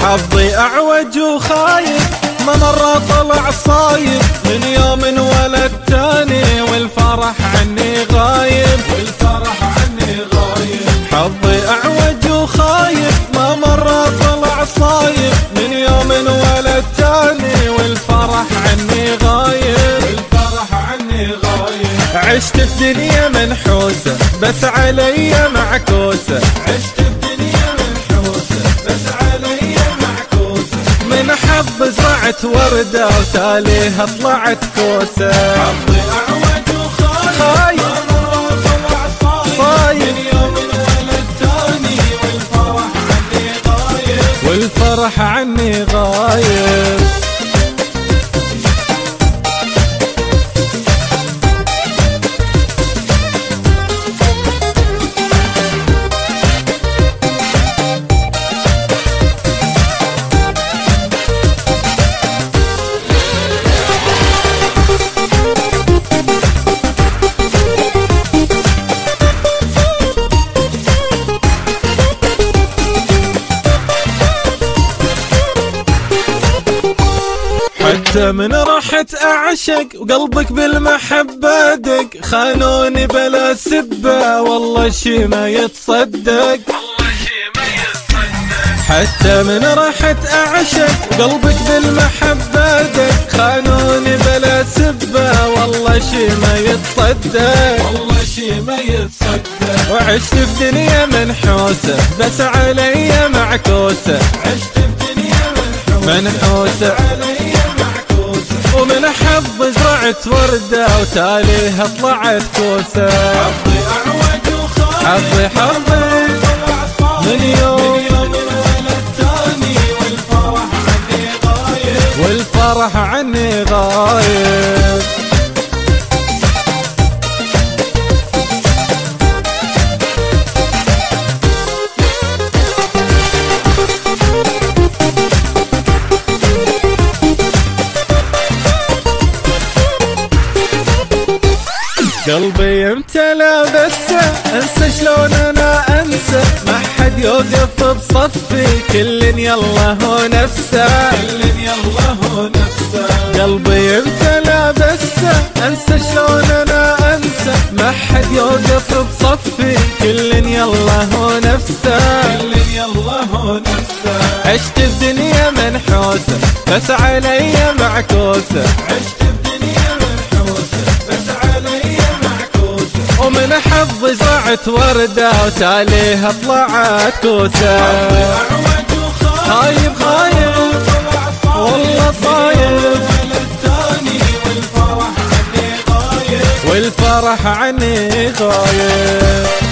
حظي أعوج وخايف ما مرة طلع صايب، من يوم ولد تاني والفرح عني غايب، والفرح عني غايب. حظي أعوج وخايف ما مرة طلع صايب، من يوم ولد تاني والفرح عني غايب، والفرح عني غايب. عشت في دنيا منحوسة بس علي معكوسة، عشت في دنيا منحوسة بس علي معكوسة. من حظ زرعت وردة وتاليها طلعت كوسة. حظي أعوج وخايف ما مرة طلع صايب، من يوم ولد تاني والفرح عني غايب، والفرح عني غايب. حتى من رحت أعشق وقلبك بالمحبة دق، خانوني بلا سبة والله شي ما يتصدق، حتى من رحت أعشق وقلبك بالمحبة دق، خانوني بلا سبة والله شي ما يتصدق، والله شي ما يتصدق. وعشت في دنيا منحوسة بس علي معكوسة، عشت في دنيا منحوسة علي معكوسة. ومن حظ زرعت وردة وتاليها طلعت كوسة. حظي أعوج وخايف حظي من يوم ولد تاني والفرح عني غايب، والفرح عني غايب. قلبي امتلى بس انسى شلون انا انسى، ما حد يوقف بصفي كل يلا هو نفسه، كل يلا هو نفسه. قلبي امتلى بس انسى شلون انا انسى، ما حد يوقف بصفي كل يلا هو نفسه، كل يلا هو نفسه. عشت في دنيا منحوسة بس علي معكوسة، عشت في دنيا منحوسة بس علي معكوسة. ومن حظ زرعت وردة وتاليها طلعت كوسة. خايب خايب والله صايب، والفرح عني غايب، والفرح عني غايب.